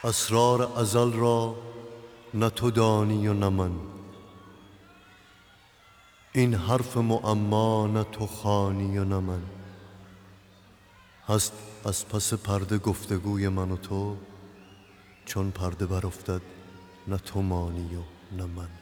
اسرار ازل را نه تو دانی و نه من، این حرف معما نه تو خوانی و نه من. هست از پس پرده گفتگوی من و تو، چون پرده برافتد نه تو مانی و نه من.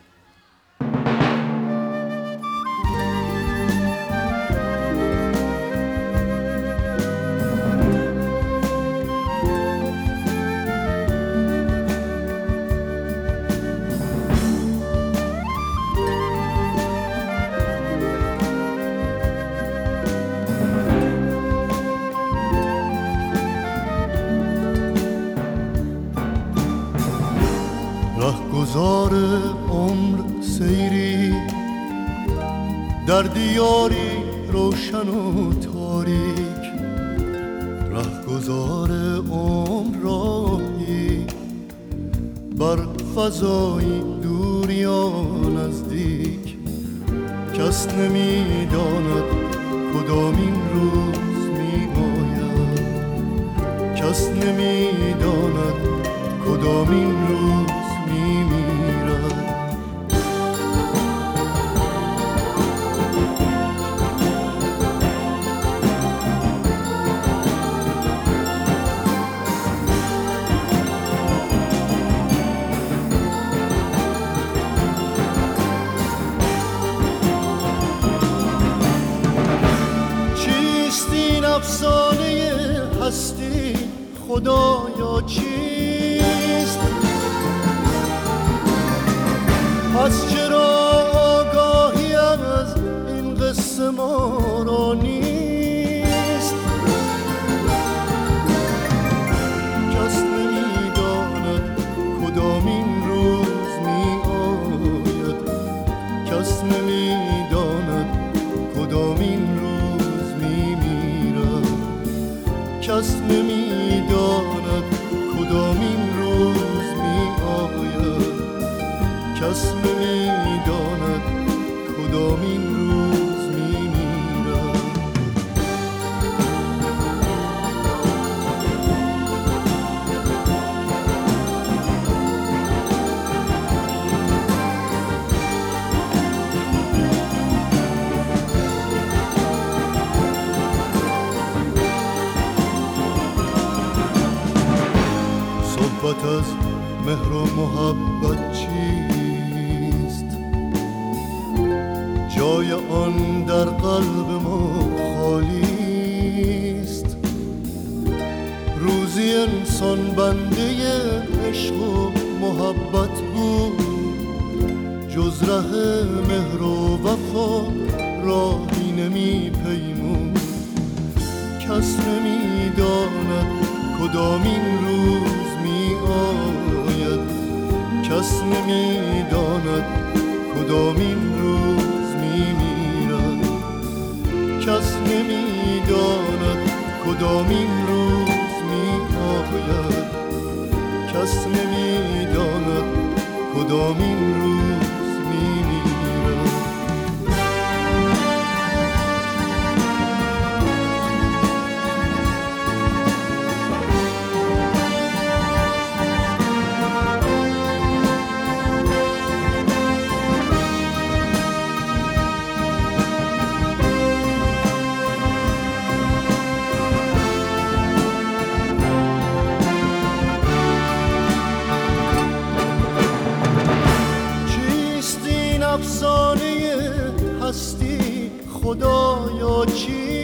رهگذار عمر سیری در دیاری روشن و تاریک، رهگذار عمر راهی بر فضای دور یا نزدیک. کس نمی داند کدامین روز می آید، کس نمی داند کدامین روز می میرد. چیست این افسانه هستی خدایا چیست؟ پس چرا آگاهی از این قصه ما را نیست؟ کس نمی داند کدامین روز می آید، کس نمی داند کدامین روز می میرد، کس نمی داند کدامین روز می آید، کس نمی داند کدامین روز می میرد. صحبت از مهر و محبت چیست؟ جای آن در قلب ما خالی است. روزی انسان بنده عشق و محبت بود، جز ره مهر و وفا راهی نمی پیمود. کس نمی داند کدامین روز می آید، کس نمی داند کدامین روز می میرد، کس نمی داند کدامین روز می آید، کس نمی داند کدامین روز می میرد. افسانه هستی خدایا چی؟